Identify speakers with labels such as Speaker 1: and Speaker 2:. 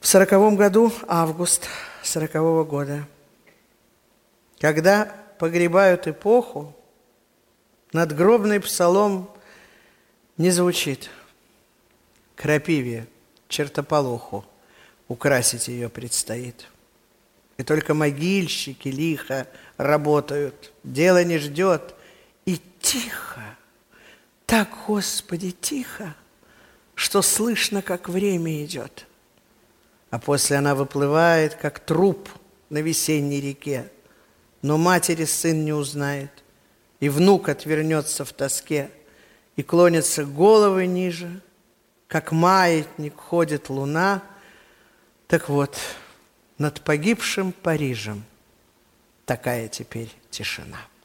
Speaker 1: В 40-м году, август 40-го года, когда погребают эпоху, надгробный псалом не звучит. Крапиве, чертополоху украсить ее предстоит. И только могильщики лихо работают, дело не ждет. И тихо, так, Господи, тихо, что слышно, как время идет. А после она выплывает, как труп на весенней реке. Но матери сын не узнает, и внук отвернется в тоске, и клонятся головы ниже, как маятник ходит луна. Так вот, над погибшим Парижем такая теперь тишина.